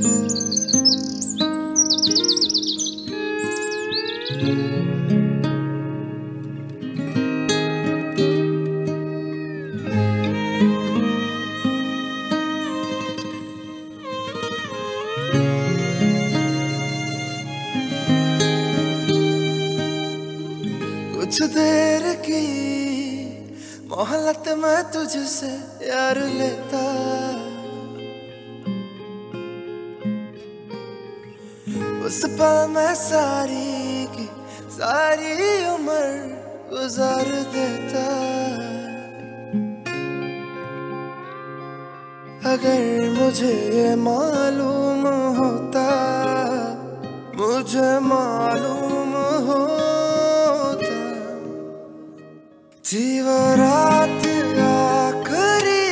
कुछ देर की मोहलत में तुझसे यार लेता, उस पल में सारी की सारी उम्र गुजार देता। अगर मुझे ये मालूम होता, मुझे मालूम होता, थी वो रात आखरी,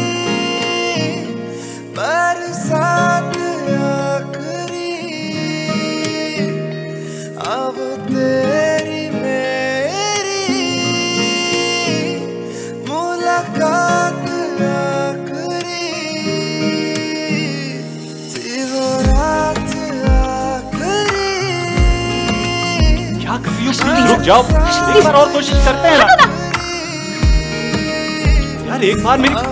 बरसात आखरी, अब तेरी मेरी मुलाकात आखरी, थी वो रात आखरी। क्या कर रही हो? रुक जाओ, एक बार और कोशिश करते हैं ना। यार एक बार मेरी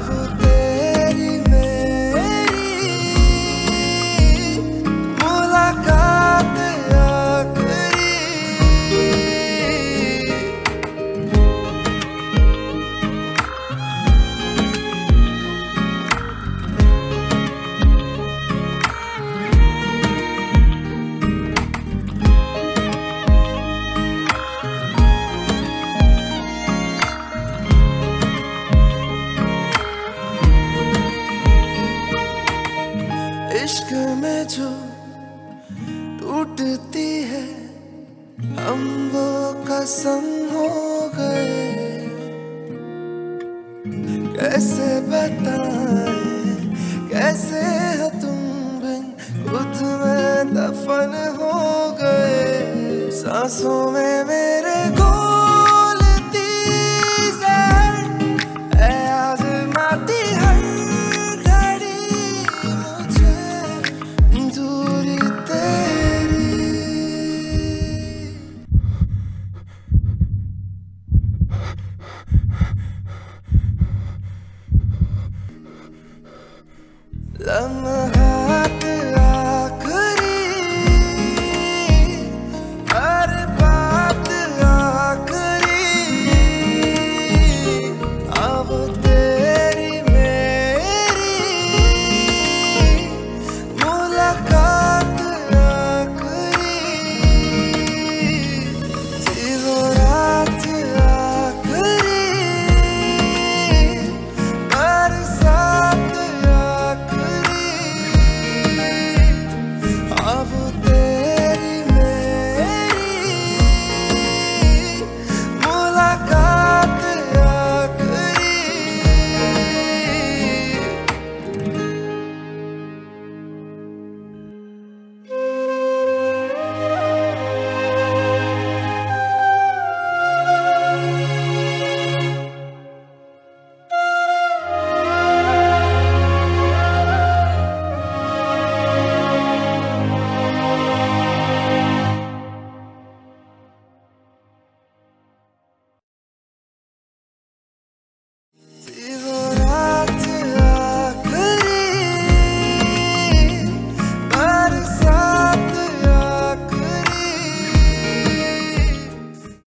मुलाकात आखरी। इश्क में जो टूटती है, हम वो कसम हो गए। कैसे बताएं, कैसे हो तुम बिन खुद में दफन हो गए। सांसों में